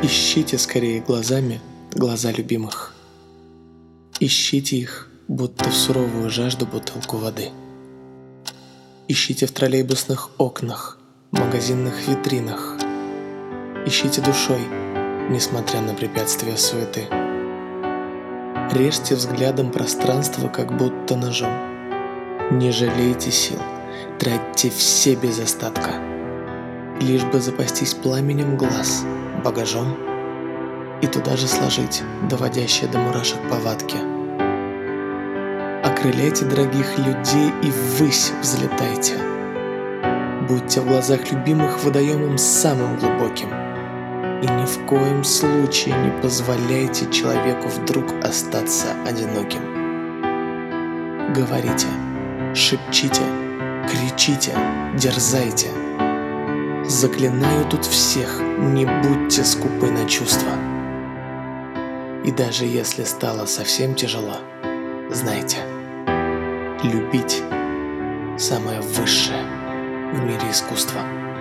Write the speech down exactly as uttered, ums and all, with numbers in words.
Ищите скорее глазами глаза любимых. Ищите их, будто в суровую жажду бутылку воды. Ищите в троллейбусных окнах, магазинных витринах. Ищите душой, несмотря на препятствия суеты. Режьте взглядом пространство, как будто ножом. Не жалейте сил, тратьте все без остатка, лишь бы запастись пламенем глаз, багажом, и туда же сложить доводящее до мурашек повадки. Окрыляйте дорогих людей и ввысь взлетайте. Будьте в глазах любимых водоемом самым глубоким. И ни в коем случае не позволяйте человеку вдруг остаться одиноким. Говорите, шепчите, кричите, дерзайте. Заклинаю тут всех, не будьте скупы на чувства. И даже если стало совсем тяжело, знайте, любить – самое высшее в мире искусства.